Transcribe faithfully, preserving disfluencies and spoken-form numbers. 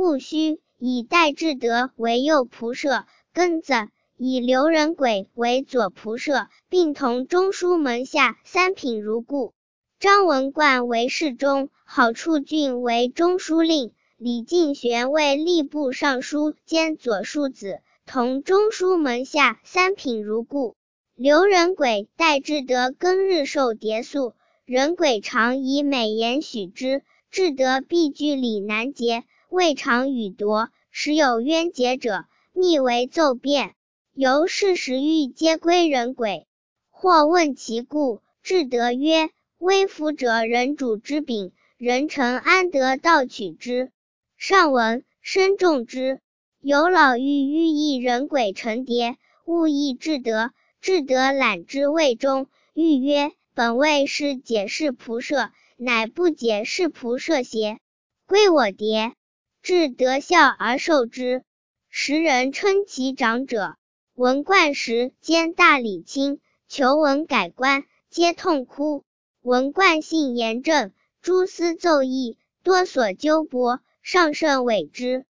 戊戌，以代至德为右仆射。庚子，以刘仁轨为左仆射，并同中书门下三品如故。张文冠为侍中，郝处俊为中书令，李敬玄为吏部尚书兼左庶子，同中书门下三品如故。刘仁轨代至德庚日受牒宿，仁轨常以美言许之，至德必据里南节，未尝与夺，时有冤结者，密为奏辩。由是时欲皆归仁轨。或问其故，至德曰：微服者人主之柄，人臣安得盗取之？上文，深重之。有老欲欲议仁轨成牒，勿议至德。至德览之谓中，欲曰：本谓是解释仆射，乃不解释仆射邪？归我牒。至德笑而受之。时人称其长者。文冠时兼大理卿，求文改官，皆痛哭。文冠性严正，诸司奏议多所纠驳，上甚委之。